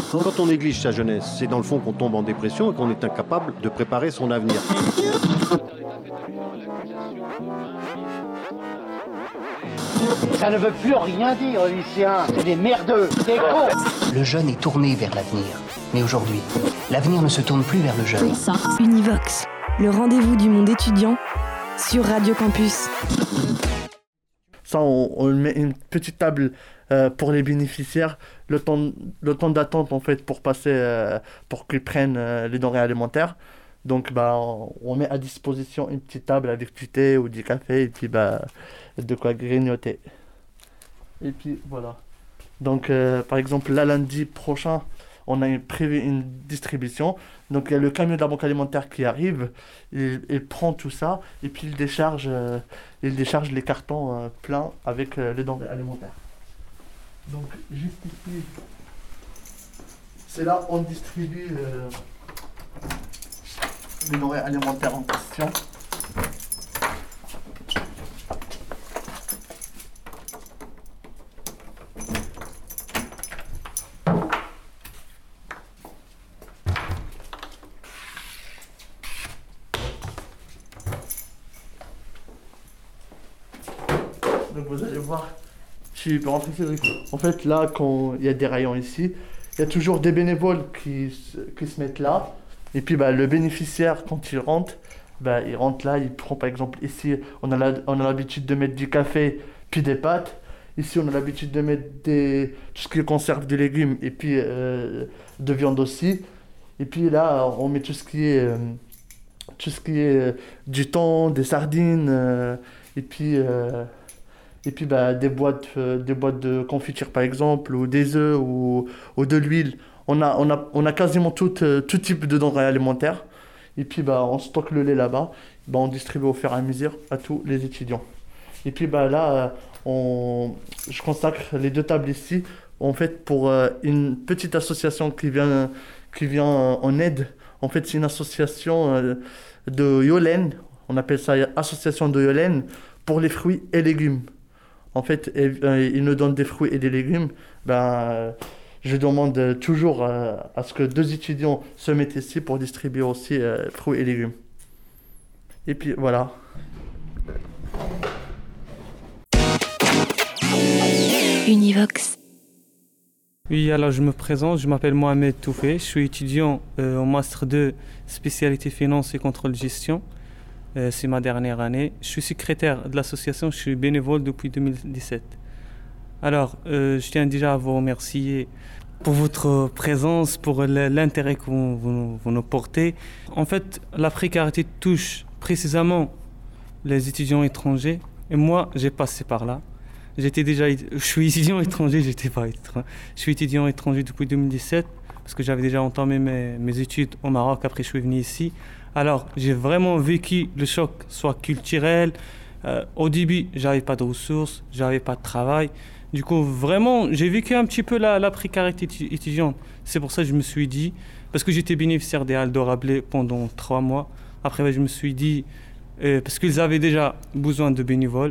Quand on néglige sa jeunesse, c'est dans le fond qu'on tombe en dépression et qu'on est incapable de préparer son avenir. Ça ne veut plus rien dire, lycéens. C'est des merdeux, des cons. Le jeune est tourné vers l'avenir. Mais aujourd'hui, l'avenir ne se tourne plus vers le jeune. Univox, le rendez-vous du monde étudiant sur Radio Campus. Ça, on met une petite table pour les bénéficiaires, le temps d'attente en fait pour passer, pour qu'ils prennent les denrées alimentaires. Donc on met à disposition une petite table avec du thé ou du café et puis de quoi grignoter. Et puis voilà. Donc par exemple là lundi prochain, on a prévu une distribution. Donc il y a le camion de la banque alimentaire qui arrive, il prend tout ça et puis il décharge les cartons pleins avec les denrées alimentaires. Donc juste ici, c'est là on distribue les denrées alimentaires en question. Donc vous allez voir, tu peux rentrer Cédric. En fait là, quand il y a des rayons ici, il y a toujours des bénévoles qui se mettent là. Et puis le bénéficiaire, quand il rentre là, il prend par exemple ici, on a l'habitude de mettre du café puis des pâtes. Ici, on a l'habitude de mettre tout ce qui est conserve de légumes et puis de viande aussi. Et puis là, on met tout ce qui est du thon, des sardines et puis des boîtes de confiture par exemple, ou des œufs ou de l'huile. On a quasiment tout type de denrées alimentaires. Et puis on stocke le lait là-bas. On distribue au fur et à mesure à tous les étudiants. Et puis là, je consacre les 2 tables ici en fait pour une petite association qui vient en aide. En fait, c'est une association de Yolène. On appelle ça association de Yolène pour les fruits et légumes. En fait, ils nous donnent des fruits et des légumes. Je demande toujours à ce que 2 étudiants se mettent ici pour distribuer aussi fruits et légumes. Et puis voilà. Univox. Oui, alors je me présente, je m'appelle Mohamed Toufé, je suis étudiant en Master 2, spécialité finance et contrôle de gestion. C'est ma dernière année. Je suis secrétaire de l'association, je suis bénévole depuis 2017. Alors, je tiens déjà à vous remercier pour votre présence, pour l'intérêt que vous nous portez. En fait, la précarité touche précisément les étudiants étrangers. Et moi, j'ai passé par là. Je suis étudiant étranger, je suis étudiant étranger depuis 2017 parce que j'avais déjà entamé mes études au Maroc. Après, je suis venu ici. Alors, j'ai vraiment vécu le choc, soit culturel. Au début, j'avais pas de ressources, j'avais pas de travail. Du coup, vraiment, j'ai vécu un petit peu la précarité étudiante. C'est pour ça que je me suis dit, parce que j'étais bénéficiaire des Halles d'Or Rabelais pendant 3 mois. Après, je me suis dit, parce qu'ils avaient déjà besoin de bénévoles,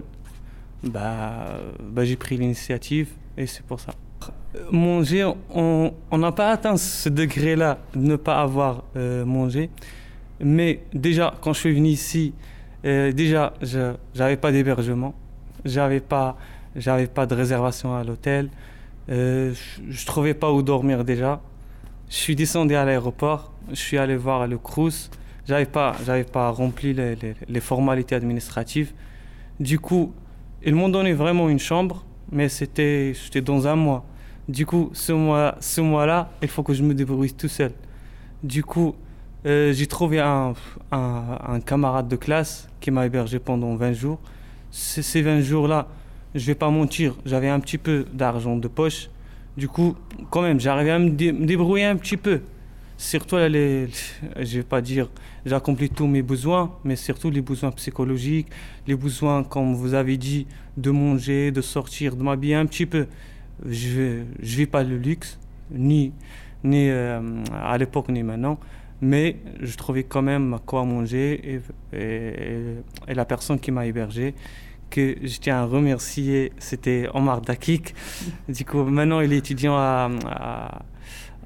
j'ai pris l'initiative et c'est pour ça. Manger, on n'a pas atteint ce degré-là de ne pas avoir mangé. Mais déjà, quand je suis venu ici, j'avais pas d'hébergement, j'avais pas de réservation à l'hôtel, je trouvais pas où dormir déjà. Je suis descendu à l'aéroport, je suis allé voir le Crous, j'avais pas rempli les formalités administratives. Du coup, ils m'ont donné vraiment une chambre, mais c'était dans un mois. Du coup, ce mois-là, il faut que je me débrouille tout seul. Du coup, j'ai trouvé un camarade de classe qui m'a hébergé pendant 20 jours. Ces 20 jours-là, je vais pas mentir, j'avais un petit peu d'argent de poche. Du coup, quand même, j'arrivais à me débrouiller un petit peu. Surtout, je vais pas dire, j'ai accompli tous mes besoins, mais surtout les besoins psychologiques, les besoins, comme vous avez dit, de manger, de sortir, de m'habiller un petit peu. Je vis pas le luxe, ni à l'époque, ni maintenant. Mais je trouvais quand même quoi manger et la personne qui m'a hébergé, que je tiens à remercier, c'était Omar Dakik. Du coup, maintenant, il est étudiant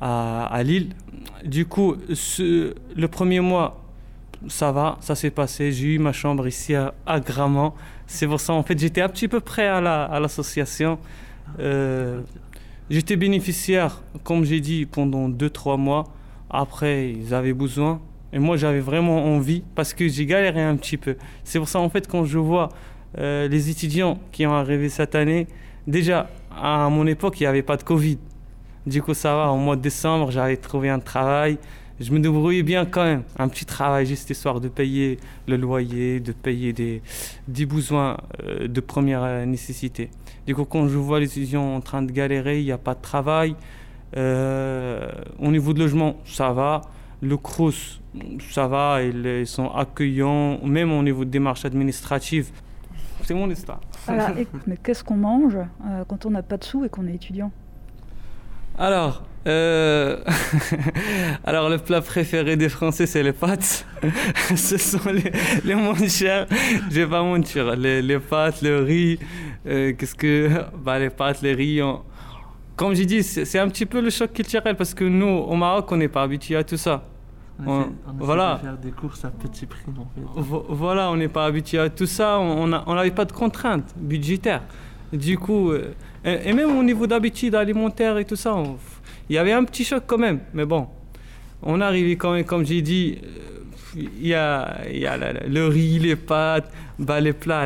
à Lille. Du coup, le premier mois, ça va, ça s'est passé. J'ai eu ma chambre ici à Grammont. C'est pour ça, en fait, j'étais un petit peu prêt à l'association. J'étais bénéficiaire, comme j'ai dit, pendant 2-3 mois. Après, ils avaient besoin. Et moi, j'avais vraiment envie parce que j'ai galéré un petit peu. C'est pour ça, en fait, quand je vois les étudiants qui ont arrivé cette année, déjà, à mon époque, il n'y avait pas de Covid. Du coup, ça va, au mois de décembre, j'avais trouvé un travail. Je me débrouillais bien quand même. Un petit travail, juste histoire de payer le loyer, de payer des besoins de première nécessité. Du coup, quand je vois les étudiants en train de galérer, il n'y a pas de travail. Au niveau de logement, ça va. Le Crous, ça va, ils sont accueillants, même au niveau de démarches administratives. C'est mon histoire. Voilà, mais qu'est-ce qu'on mange quand on n'a pas de sous et qu'on est étudiant ? Alors, alors, le plat préféré des Français, c'est les pâtes. Ce sont les moins chers. Je vais pas mentir. Les pâtes, le riz. Les pâtes, les riz. Comme j'ai dit, c'est un petit peu le choc culturel parce que nous, au Maroc, on n'est pas habitué à tout ça. On essaie de faire des courses à petit prix, en fait. Voilà, on n'est pas habitué à tout ça. On n'avait pas de contraintes budgétaires. Du coup, et même au niveau d'habitude alimentaire et tout ça, il y avait un petit choc quand même. Mais bon, on arrivait quand même, comme j'ai dit, il y a le riz, les pâtes, les plats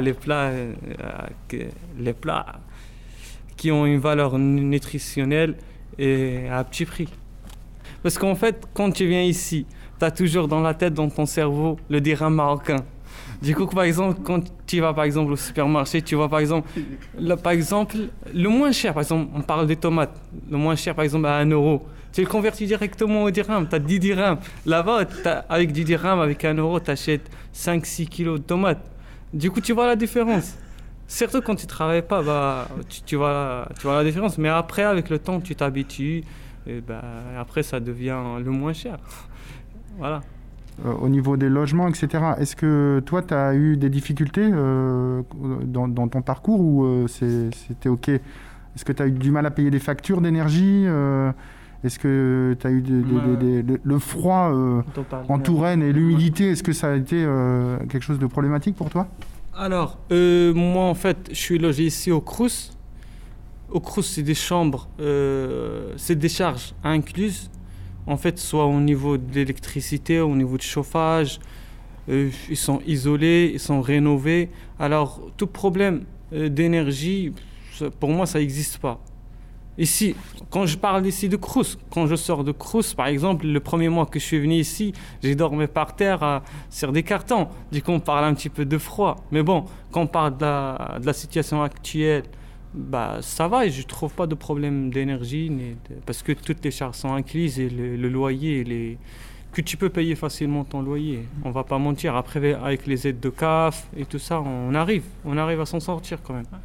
qui ont une valeur nutritionnelle et à petit prix. Parce qu'en fait, quand tu viens ici, tu as toujours dans la tête, dans ton cerveau, le dirham marocain. Du coup, par exemple, quand tu vas par exemple au supermarché, tu vois par exemple, le moins cher, par exemple, on parle des tomates, le moins cher par exemple à 1 €. Tu le convertis directement au dirham, tu as 10 dirhams. Là-bas, avec 10 dirhams, avec 1 €, tu achètes 5-6 kilos de tomates. Du coup, tu vois la différence. Surtout quand tu ne travailles pas, tu vois la différence. Mais après, avec le temps, tu t'habitues. Et après, ça devient le moins cher. Voilà. Au niveau des logements, etc., est-ce que toi, tu as eu des difficultés dans ton parcours ou c'était OK ? Est-ce que tu as eu du mal à payer des factures d'énergie ? Est-ce que tu as eu le froid en Touraine et l'humidité ? Est-ce que ça a été quelque chose de problématique pour toi ? Alors, moi, en fait, je suis logé ici au Crous. Au Crous, c'est des chambres, c'est des charges incluses. En fait, soit au niveau de l'électricité, au niveau du chauffage, ils sont isolés, ils sont rénovés. Alors, tout problème d'énergie, pour moi, ça n'existe pas. Ici, quand je parle ici de Crous, quand je sors de Crous, par exemple, le premier mois que je suis venu ici, j'ai dormi par terre sur des cartons. Du coup, on parle un petit peu de froid. Mais bon, quand on parle de la situation actuelle, ça va et je ne trouve pas de problème d'énergie parce que toutes les charges sont incluses et le loyer, que tu peux payer facilement ton loyer. On ne va pas mentir. Après, avec les aides de CAF et tout ça, on arrive à s'en sortir quand même.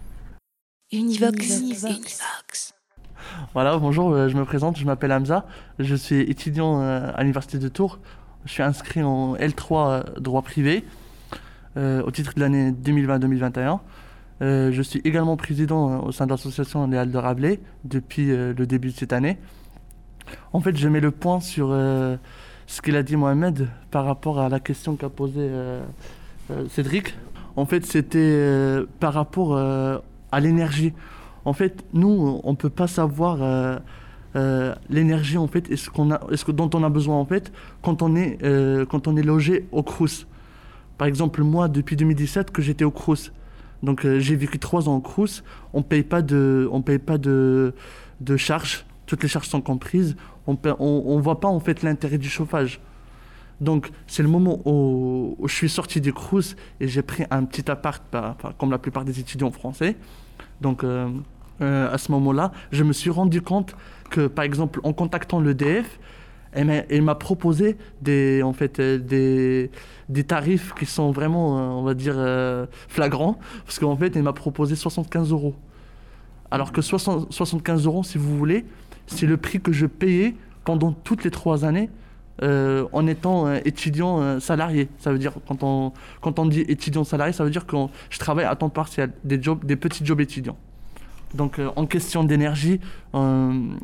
Univox. Voilà, bonjour, je me présente, je m'appelle Hamza. Je suis étudiant à l'Université de Tours. Je suis inscrit en L3 droit privé au titre de l'année 2020-2021. Je suis également président au sein de l'association Les Halles de Rabelais depuis le début de cette année. En fait, je mets le point sur ce qu'il a dit Mohamed par rapport à la question qu'a posée Cédric. En fait, c'était par rapport à l'énergie. En fait, nous, on ne peut pas savoir l'énergie en fait, dont on a besoin en fait, quand on est logé au Crous. Par exemple, moi, depuis 2017 que j'étais au Crous. Donc j'ai vécu 3 ans au Crous, on paye pas de charges, toutes les charges sont comprises, on voit pas en fait l'intérêt du chauffage. Donc c'est le moment où je suis sorti du Crous et j'ai pris un petit appart, comme la plupart des étudiants français. Donc à ce moment-là, je me suis rendu compte que par exemple en contactant l'EDF, elle m'a proposé des tarifs qui sont vraiment, on va dire, flagrants. Parce qu'en fait, elle m'a proposé 75 €. Alors que 75 €, si vous voulez, c'est le prix que je payais pendant toutes les 3 années en étant étudiant salarié. Ça veut dire, quand on dit étudiant salarié, ça veut dire que je travaille à temps partiel, des petits jobs étudiants. Donc, en question d'énergie,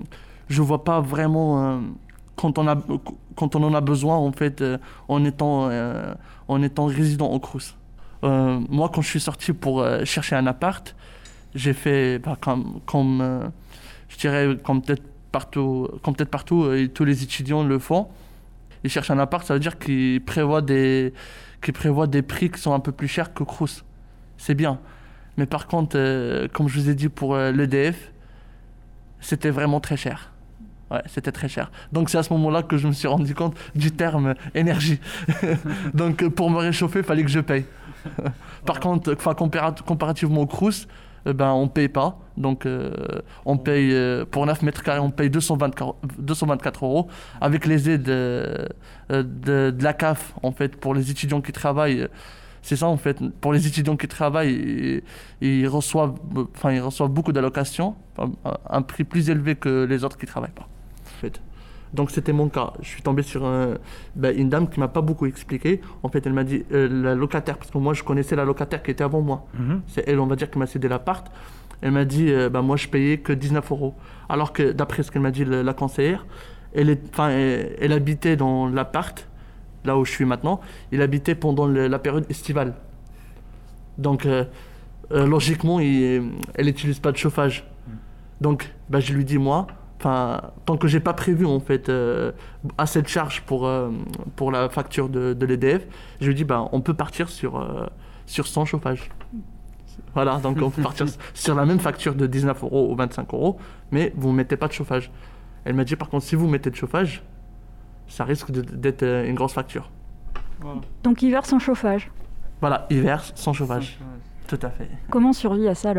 je vois pas vraiment quand on en a besoin en fait en étant résident au Crous. Moi, quand je suis sorti pour chercher un appart, j'ai fait comme je dirais comme peut-être partout et tous les étudiants le font. Ils cherchent un appart, ça veut dire qu'ils prévoient des prix qui sont un peu plus chers que Crous. C'est bien. Mais par contre, comme je vous ai dit pour l'EDF, c'était vraiment très cher. Ouais, c'était très cher. Donc c'est à ce moment-là que je me suis rendu compte du terme énergie. Donc pour me réchauffer, il fallait que je paye. Par contre, comparativement au Crous, on paye pas. Donc on paye pour 9 mètres carrés, on paye 224 €. Avec les aides de la CAF, en fait, pour les étudiants qui travaillent. C'est ça en fait, pour les étudiants qui travaillent, ils reçoivent beaucoup d'allocations, un prix plus élevé que les autres qui ne travaillent pas. En fait. Donc c'était mon cas. Je suis tombé sur une dame qui ne m'a pas beaucoup expliqué. En fait, elle m'a dit, la locataire, parce que moi je connaissais la locataire qui était avant moi. C'est elle, on va dire, qui m'a cédé l'appart. Elle m'a dit, moi je payais que 19 €. Alors que d'après ce qu'elle m'a dit, la conseillère, elle habitait dans l'appart. Là où je suis maintenant, il habitait pendant la période estivale. Donc, logiquement, elle n'utilise pas de chauffage. Donc, je lui dis, moi, tant que je n'ai pas prévu, en fait, assez de charges pour la facture de l'EDF, je lui dis, on peut partir sur sans chauffage. Voilà, donc on peut partir sur la même facture de 19 € ou 25 €, mais vous ne mettez pas de chauffage. Elle m'a dit, par contre, si vous mettez de chauffage, ça risque d'être une grosse facture. Voilà. Donc hiver sans chauffage. Voilà, hiver sans chauffage. Tout à fait. Comment on survit à ça alors ?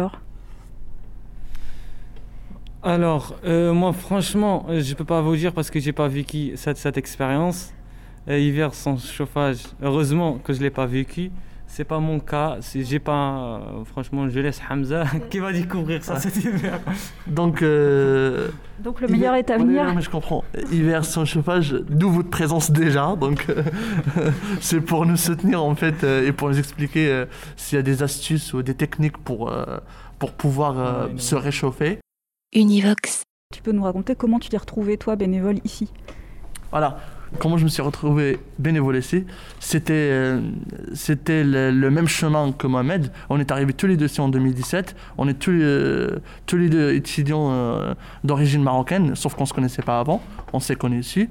Alors, moi franchement, je peux pas vous dire parce que j'ai pas vécu cette expérience. Hiver sans chauffage, heureusement que je l'ai pas vécu. C'est pas mon cas. Franchement, je laisse Hamza qui va découvrir ça cet hiver. Donc le meilleur est à venir. Mais je comprends. Hiver sans chauffage, d'où votre présence déjà. Donc c'est pour nous soutenir en fait et pour nous expliquer s'il y a des astuces ou des techniques pour pouvoir se réchauffer. Univox. Tu peux nous raconter comment tu t'es retrouvé toi bénévole ici ? Voilà. Comment je me suis retrouvé bénévole ici, c'était le même chemin que Mohamed. On est arrivés tous les deux ici en 2017. On est tous les deux étudiants d'origine marocaine, sauf qu'on ne se connaissait pas avant. On s'est connus ici.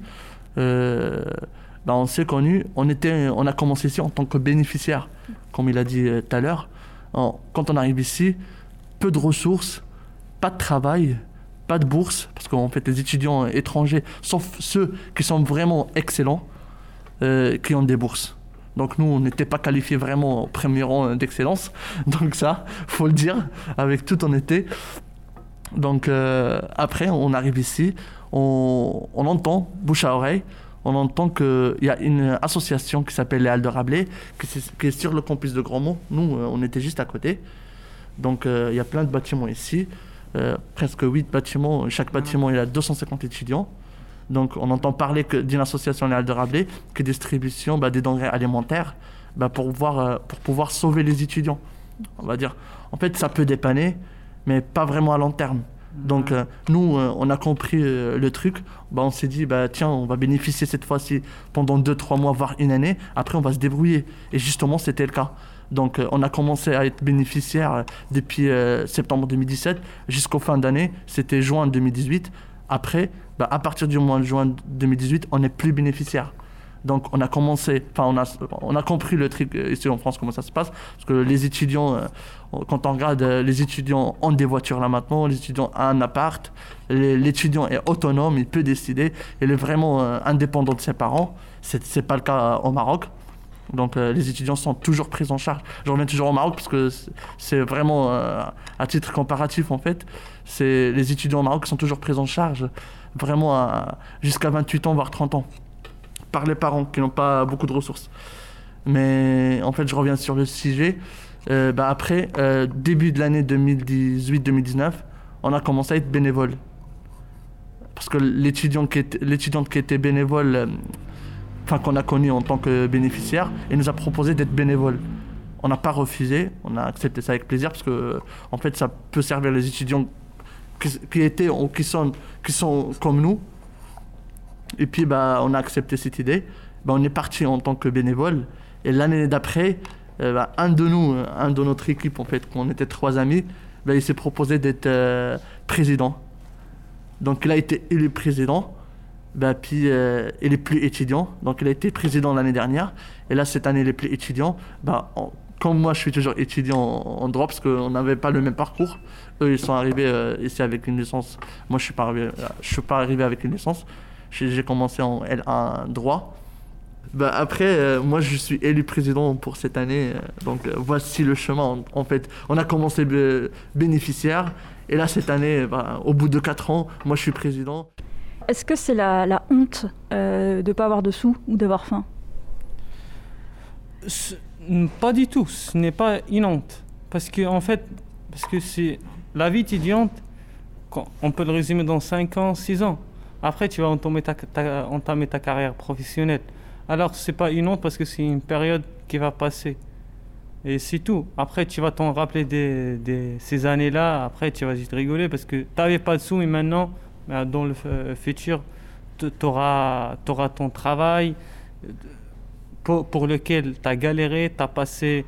On s'est connus. On a commencé ici en tant que bénéficiaire, comme il a dit tout à l'heure. Quand on arrive ici, peu de ressources, pas de travail, pas de bourse, parce qu'en fait les étudiants étrangers, sauf ceux qui sont vraiment excellents, qui ont des bourses. Donc nous, on n'était pas qualifiés vraiment au premier rang d'excellence. Donc ça, faut le dire, avec toute honnêteté. Donc après, on arrive ici, on entend, bouche à oreille, on entend qu'il y a une association qui s'appelle les Halles de Rabelais, qui est sur le campus de Grandmont. Nous, on était juste à côté. Donc il y a plein de bâtiments ici. Presque 8 bâtiments, chaque bâtiment il a 250 étudiants. Donc on entend parler d'une association les Halles de Rabelais qui distribue des denrées alimentaires pour pouvoir sauver les étudiants. On va dire, en fait ça peut dépanner, mais pas vraiment à long terme. Donc nous on a compris le truc, on s'est dit tiens, on va bénéficier cette fois-ci pendant 2-3 mois, voire une année, après on va se débrouiller. Et justement c'était le cas. Donc on a commencé à être bénéficiaire depuis septembre 2017 jusqu'au fin d'année, c'était juin 2018. Après, à partir du mois de juin 2018, on n'est plus bénéficiaire. Donc on a commencé, on a compris le truc ici en France, comment ça se passe, parce que les étudiants, quand on regarde, les étudiants ont des voitures là maintenant, les étudiants ont un appart, l'étudiant est autonome, il peut décider, il est vraiment indépendant de ses parents. C'est pas le cas au Maroc. Donc les étudiants sont toujours pris en charge. Je reviens toujours au Maroc parce que c'est vraiment à titre comparatif en fait. C'est les étudiants au Maroc qui sont toujours pris en charge vraiment jusqu'à 28 ans voire 30 ans par les parents qui n'ont pas beaucoup de ressources. Mais en fait je reviens sur le sujet. Après début de l'année 2018-2019, on a commencé à être bénévole. Parce que l'étudiante qui était bénévole, qu'on a connu en tant que bénéficiaire, il nous a proposé d'être bénévole. On n'a pas refusé, on a accepté ça avec plaisir parce que en fait ça peut servir les étudiants qui étaient ou qui sont comme nous. Et puis on a accepté cette idée. On est parti en tant que bénévole. Et l'année d'après, un de notre équipe, en fait, on était 3 amis, il s'est proposé d'être président. Donc il a été élu président. Puis il est plus étudiant. Donc il a été président l'année dernière. Et là, cette année, il est plus étudiant. Comme moi, je suis toujours étudiant en droit parce qu'on n'avait pas le même parcours. Eux, ils sont arrivés ici avec une licence. Moi, je suis pas arrivé avec une licence. J'ai commencé en L1 droit. Après, moi, je suis élu président pour cette année. Donc, voici le chemin. En fait, on a commencé bénéficiaire. Et là, cette année, au bout de 4 ans, moi, je suis président. Est-ce que c'est la honte de ne pas avoir de sous ou d'avoir faim ? Pas du tout, ce n'est pas une honte. Parce que c'est la vie étudiante, on peut le résumer dans 5 ans, 6 ans. Après, tu vas entamer ta carrière professionnelle. Alors, ce n'est pas une honte parce que c'est une période qui va passer. Et c'est tout. Après, tu vas t'en rappeler ces années-là. Après, tu vas juste rigoler parce que tu n'avais pas de sous et maintenant, dans le futur, tu auras ton travail pour lequel tu as galéré, tu as passé,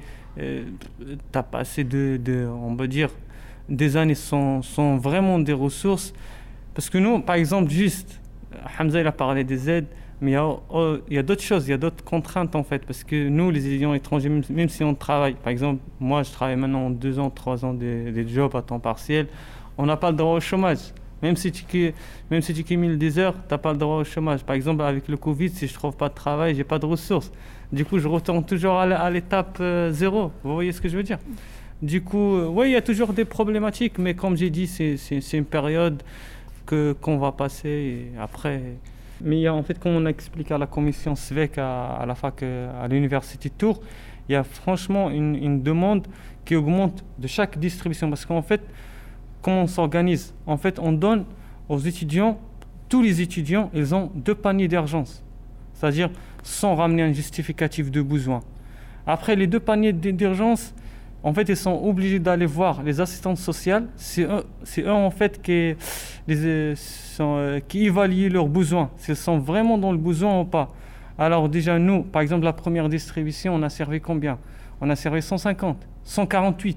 on va dire, des années sans vraiment des ressources. Parce que nous, par exemple, juste, Hamza il a parlé des aides, mais il y a d'autres choses, il y a d'autres contraintes en fait. Parce que nous, les étudiants étrangers, même si on travaille, par exemple, moi je travaille maintenant 2 ans, 3 ans des jobs à temps partiel, on n'a pas le droit au chômage. Même si tu cumules des heures, tu n'as pas le droit au chômage. Par exemple, avec le Covid, si je ne trouve pas de travail, je n'ai pas de ressources. Du coup, je retourne toujours à l'étape 0. Vous voyez ce que je veux dire ? Du coup, oui, il y a toujours des problématiques, mais comme j'ai dit, c'est une période qu'on va passer et après. Mais en fait, comme on a expliqué à la commission SVEC à la fac, à l'université de Tours, il y a franchement une demande qui augmente de chaque distribution. Parce qu'en fait, comment on s'organise ? En fait, on donne aux étudiants, tous les étudiants, ils ont 2 paniers d'urgence. C'est-à-dire sans ramener un justificatif de besoin. Après, les 2 paniers d'urgence, en fait, ils sont obligés d'aller voir les assistantes sociales. C'est eux en fait, qui évaluent leurs besoins, s'ils sont vraiment dans le besoin ou pas. Alors déjà, nous, par exemple, la première distribution, on a servi combien ? On a servi 148.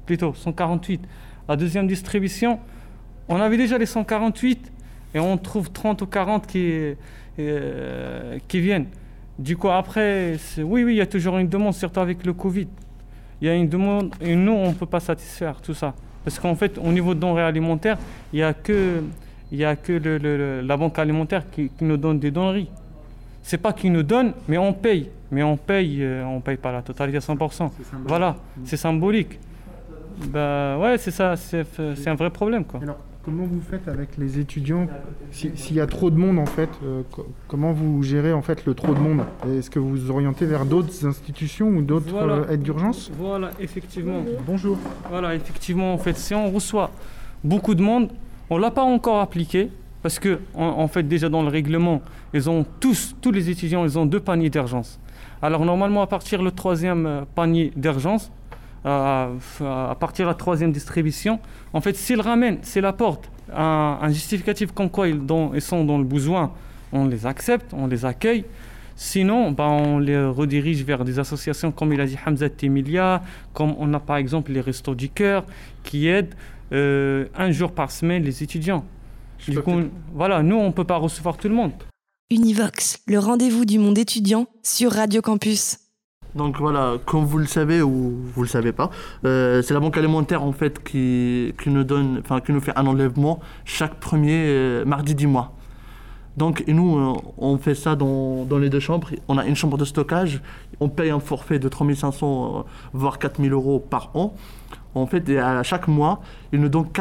La deuxième distribution, on avait déjà les 148 et on trouve 30 ou 40 qui viennent. Du coup, après, oui, il y a toujours une demande, surtout avec le Covid. Il y a une demande et nous, on ne peut pas satisfaire tout ça. Parce qu'en fait, au niveau de denrées alimentaires, il n'y a que la banque alimentaire qui nous donne des denrées. Ce n'est pas qu'ils nous donnent, mais on paye. Mais on paye pas la totalité à 100%. Voilà, c'est symbolique. Ouais, c'est ça, c'est un vrai problème, quoi. Alors, comment vous faites avec les étudiants s'il y a trop de monde, en fait, comment vous gérez, en fait, le trop de monde ? Est-ce que vous vous orientez vers d'autres institutions ou d'autres aides d'urgence ? Voilà, effectivement. Bonjour. Voilà, effectivement, en fait, si on reçoit beaucoup de monde, on ne l'a pas encore appliqué, parce que, en fait, déjà dans le règlement, tous les étudiants, ils ont 2 paniers d'urgence. Alors, normalement, à partir du 3e panier d'urgence, à partir de la 3e distribution, en fait, s'ils ramènent, s'ils apportent un justificatif comme quoi ils sont dans le besoin, on les accepte, on les accueille. Sinon, on les redirige vers des associations, comme il a dit Hamza Temilia, comme on a par exemple les Restos du Cœur, qui aident 1 jour par semaine les étudiants. Du coup, voilà, nous, on ne peut pas recevoir tout le monde. Univox, le rendez-vous du monde étudiant sur Radio Campus. Donc voilà, comme vous le savez ou vous le savez pas, c'est la banque alimentaire en fait qui nous fait un enlèvement chaque premier mardi du mois. Donc et nous, on fait ça dans les 2 chambres. On a une chambre de stockage, on paye un forfait de 3500 voire 4000 € par an. En fait, et à chaque mois, ils nous donnent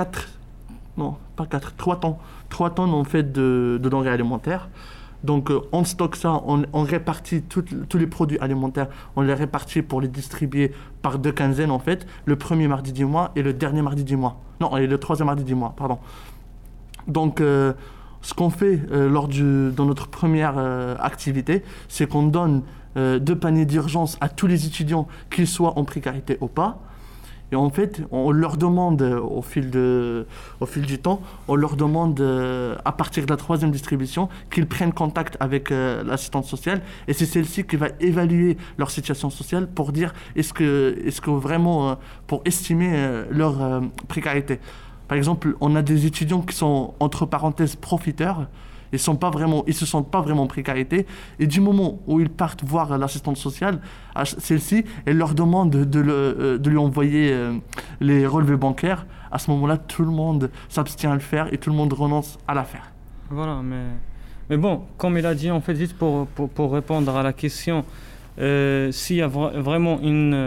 3 tonnes en fait de denrées alimentaires. Donc on stocke ça, on répartit tous les produits alimentaires, on les répartit pour les distribuer par 2 quinzaines en fait, le premier mardi du mois et le dernier mardi du mois. Non, et le 3e mardi du mois, pardon. Donc ce qu'on fait dans notre première activité, c'est qu'on donne 2 paniers d'urgence à tous les étudiants, qu'ils soient en précarité ou pas. Et en fait, on leur demande, au fil du temps, on leur demande, à partir de la 3e distribution, qu'ils prennent contact avec l'assistante sociale. Et c'est celle-ci qui va évaluer leur situation sociale pour dire est-ce que vraiment, pour estimer leur précarité. Par exemple, on a des étudiants qui sont, entre parenthèses, profiteurs. Ils se sentent pas vraiment en précarité. Et du moment où ils partent voir l'assistante sociale, celle-ci, elle leur demande de lui envoyer les relevés bancaires. À ce moment-là, tout le monde s'abstient à le faire et tout le monde renonce à la faire. Voilà, mais bon, comme il a dit, en fait, juste pour répondre à la question, s'il y a vraiment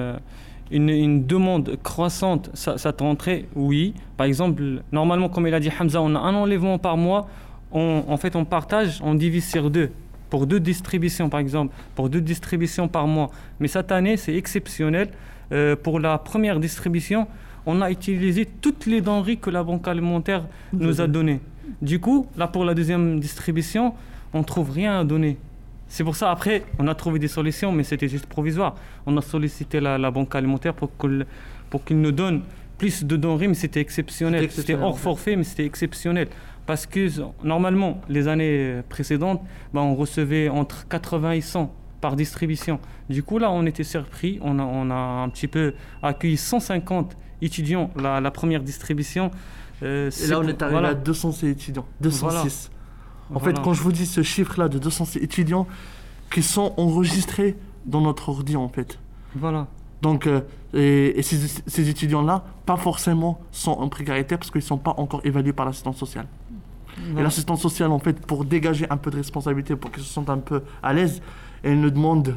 une demande croissante, ça te rentrait, oui. Par exemple, normalement, comme il a dit Hamza, on a un enlèvement par mois. On partage, on divise sur 2. Pour 2 distributions, par exemple, pour 2 distributions par mois. Mais cette année, c'est exceptionnel. Pour la première distribution, on a utilisé toutes les denrées que la Banque alimentaire nous a données. Du coup, là, pour la 2e distribution, on ne trouve rien à donner. C'est pour ça, après, on a trouvé des solutions, mais c'était juste provisoire. On a sollicité la Banque alimentaire pour qu'il nous donne plus de denrées, mais c'était exceptionnel. C'était hors forfait, mais c'était exceptionnel. Parce que normalement, les années précédentes, on recevait entre 80 et 100 par distribution. Du coup, là, on était surpris. On a un petit peu accueilli 150 étudiants la première distribution. Et là, on est arrivé à 206 étudiants. 206. En fait, quand je vous dis ce chiffre-là de 206 étudiants qui sont enregistrés dans notre ordi, en fait. Voilà. Donc, et ces étudiants-là, pas forcément sont en précarité parce qu'ils ne sont pas encore évalués par l'assistance sociale. Et l'assistance sociale, en fait, pour dégager un peu de responsabilité, pour qu'ils se sentent un peu à l'aise, elle nous demande,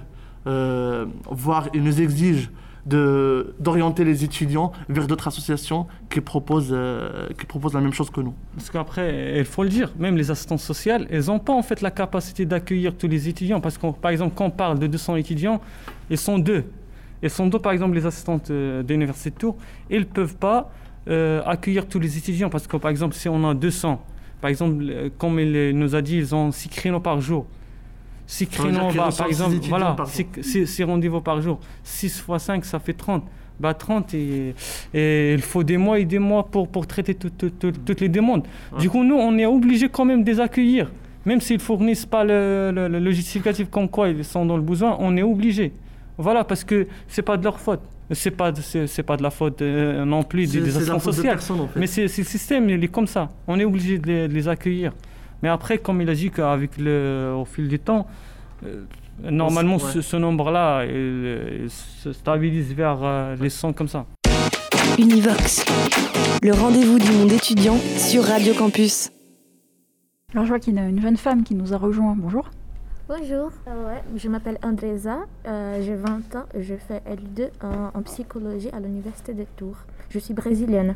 voire elle nous exige d'orienter les étudiants vers d'autres associations qui proposent la même chose que nous. Parce qu'après, il faut le dire, même les assistantes sociales, elles n'ont pas en fait la capacité d'accueillir tous les étudiants. Parce que, par exemple, quand on parle de 200 étudiants, ils sont 2. Elles sont 2, par exemple, les assistantes de l'Université de Tours. Elles ne peuvent pas accueillir tous les étudiants. Parce que, par exemple, si on a 200, par exemple, comme il nous a dit, ils ont 6 créneaux par jour. 6 créneaux, par exemple, voilà, 6 rendez-vous par jour. 6 fois 5, ça fait 30. 30 et il faut des mois et des mois pour traiter toutes les demandes. Ouais. Du coup, nous, on est obligés quand même de les accueillir. Même s'ils ne fournissent pas le justificatif comme quoi ils sont dans le besoin, on est obligés. Voilà, parce que ce n'est pas de leur faute. C'est pas de la faute non plus des assistantes sociales. En fait. Mais c'est le système, il est comme ça. On est obligé de les accueillir. Mais après, comme il a dit qu'avec au fil du temps, normalement, ce nombre-là il se stabilise vers les 100 comme ça. Univox, le rendez-vous du monde étudiant sur Radio Campus. Alors je vois qu'il y a une jeune femme qui nous a rejoint. Bonjour. Bonjour, je m'appelle Andresa, j'ai 20 ans et je fais L2 en psychologie à l'Université de Tours. Je suis brésilienne.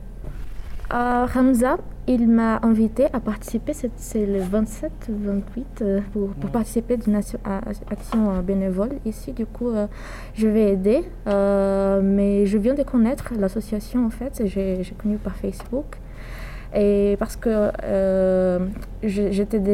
Hamza, il m'a invité à participer, c'est le 27-28, pour participer d'une action bénévole ici. Du coup, je vais aider, mais je viens de connaître l'association en fait, j'ai connu par Facebook. Et parce que je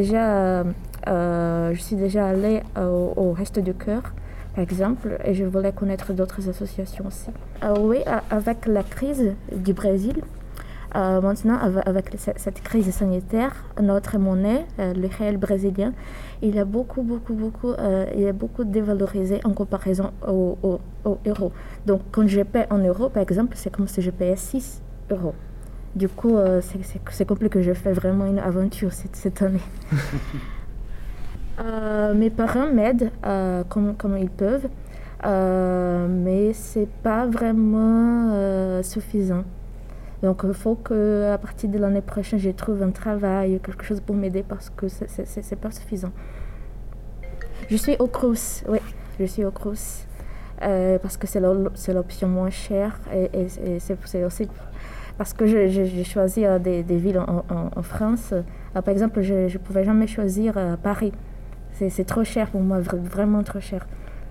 suis déjà allée au Resto du Cœur, par exemple, et je voulais connaître d'autres associations aussi. Oui, avec la crise du Brésil, maintenant, avec cette crise sanitaire, notre monnaie, le réel brésilien, il a beaucoup dévalorisé en comparaison au euro. Donc, quand je paie en euros, par exemple, c'est comme si je payais 6 euros. Du coup, c'est compliqué. Je fais vraiment une aventure cette année. Mes parents m'aident comme ils peuvent, mais c'est pas vraiment suffisant. Donc, il faut qu'à partir de l'année prochaine, je trouve un travail, quelque chose pour m'aider parce que c'est pas suffisant. Je suis au Crous, oui, je suis au Crous parce que c'est l'option moins chère et c'est aussi parce que j'ai choisi des villes en France. Par exemple, je ne pouvais jamais choisir Paris. C'est trop cher pour moi, vraiment trop cher.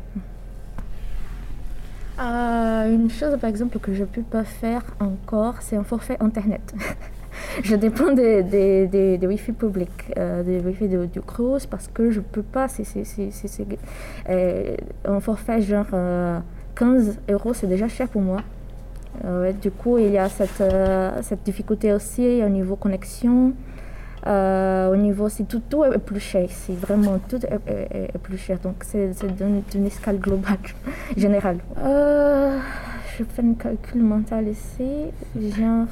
Une chose, par exemple, que je ne peux pas faire encore, c'est un forfait Internet. Je dépends des Wi-Fi publics, des Wi-Fi du Crous, parce que je ne peux pas. Un forfait genre 15 €, c'est déjà cher pour moi. Du coup, il y a cette difficulté aussi au niveau connexion. Au niveau, tout est plus cher. C'est vraiment tout est plus cher. Donc, c'est d'une escale globale, générale. Je fais un calcul mental ici. Genre,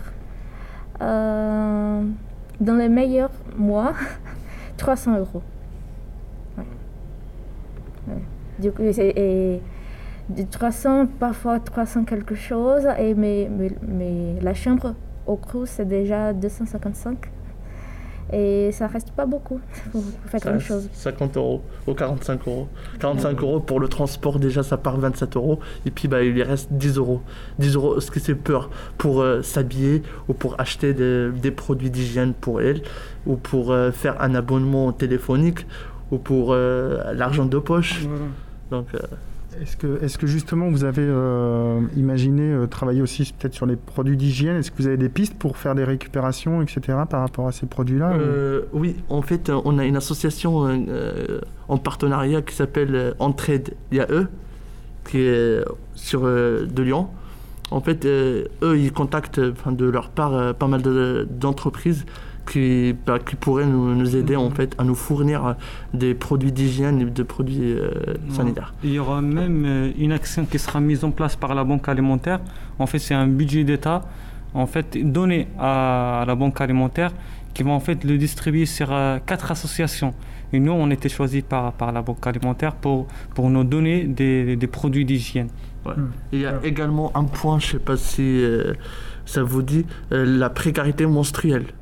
dans les meilleurs mois, 300 €. Ouais. Ouais. Du coup, et de 300, parfois 300 quelque chose. Mais la chambre au Crous, c'est déjà 255. Et ça reste pas beaucoup pour faire quelque chose. 50 € ou 45 €. 45 € pour le transport, déjà ça part 27 €. Et puis il lui reste 10 €. 10 €, ce qui c'est peur pour s'habiller ou pour acheter des produits d'hygiène pour elle, ou pour faire un abonnement téléphonique, ou pour l'argent de poche. Voilà. Donc, Est-ce que justement vous avez imaginé travailler aussi peut-être sur les produits d'hygiène? Est-ce que vous avez des pistes pour faire des récupérations, etc. par rapport à ces produits-là Oui, en fait, on a une association en partenariat qui s'appelle Entraide IAE, qui est de Lyon. En fait, eux, ils contactent de leur part pas mal d'entreprises qui pourraient nous aider en fait à nous fournir des produits d'hygiène et des produits sanitaires. Il y aura même une action qui sera mise en place par la Banque alimentaire. En fait, c'est un budget d'État en fait donné à la Banque alimentaire qui va en fait le distribuer sur 4 associations. Et nous, on était choisis par la Banque alimentaire pour nous donner des produits d'hygiène. Ouais. Il y a également un point, je ne sais pas si ça vous dit, la précarité menstruelle.